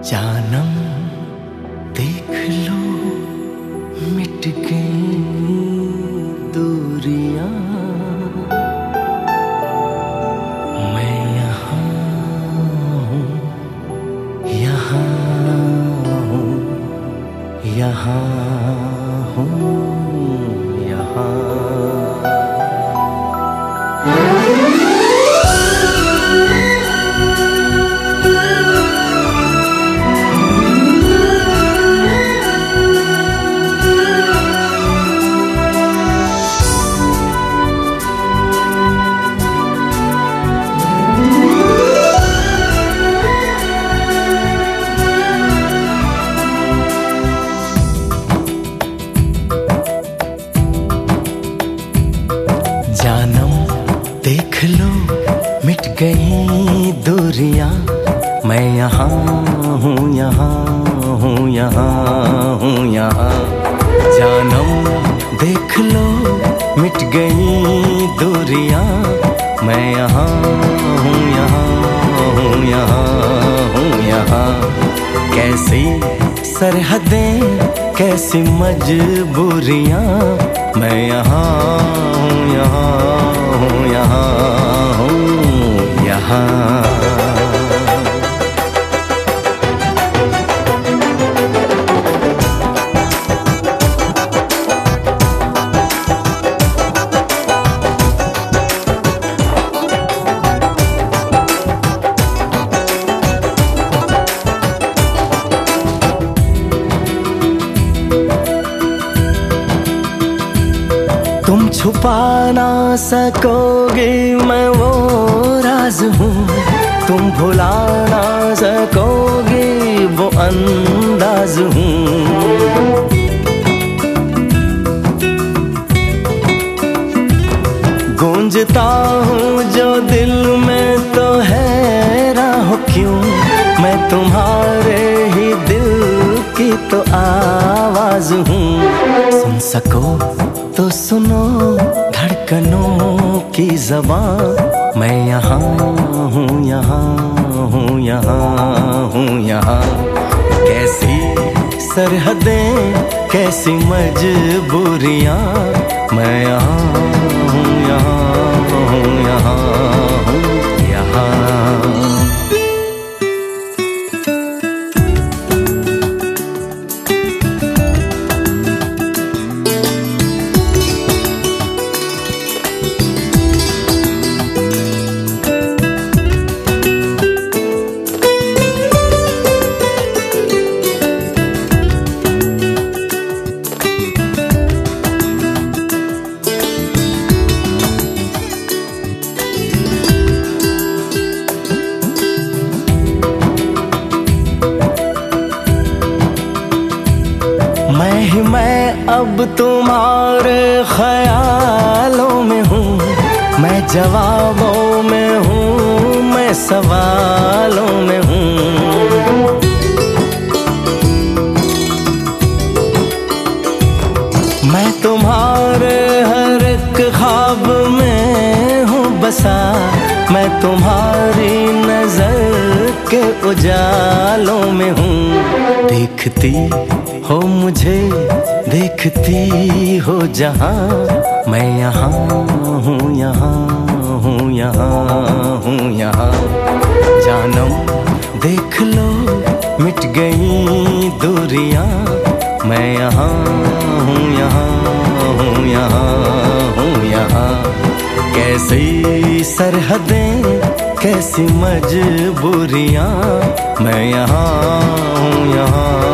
जानम देख लो मिट गई दूरियां, मैं यहाँ हूँ, यहाँ हूँ, यहाँ हूँ, यहाँ। जानम देख लो मिट गई दूरियां, मैं यहाँ हूँ, यहाँ हूँ, यहाँ हूँ, यहाँ। जानम देख लो मिट गई दूरियां, मैं यहाँ हूँ, यहाँ हूँ, यहाँ हूँ, यहाँ। कैसी सरहदें कैसी मजबूरियां, मैं यहाँ हूँ, यहाँ हूँ, यहाँ हूँ, यहाँ। तुम छुपा ना सकोगे मैं वो राज हूँ, तुम भुला ना सकोगे वो अंदाज हूँ। गूंजता हूँ जो दिल में तो हैरान हो क्यों, मैं तुम्हारे ही दिल की तो आवाज हूँ। सुन सको तो सुनो धड़कनों की ज़बान, मैं यहाँ हूँ, यहाँ हूँ, यहाँ हूँ, यहाँ। कैसी सरहदें कैसी मजबूरियाँ, मैं यहाँ हूँ, यहाँ हूँ, यहाँ हूँ, यहाँ। मैं अब तुम्हारे ख्यालों में हूँ, मैं जवाबों में हूँ, मैं सवालों में हूँ। मैं तुम्हारे हर एक ख्वाब में हूँ बसा, मैं तुम्हारी नजर के उजालों में हूँ। देखती हो मुझे देखती हो जहाँ, मैं यहाँ हूँ, यहाँ हूँ, यहाँ हूँ, यहाँ। जानम देख लो मिट गई दूरियां, मैं यहाँ हूँ, यहाँ हूँ, यहाँ हूँ, यहाँ। कैसी सरहदें कैसी मजबूरियां, मैं यहाँ हूँ, यहाँ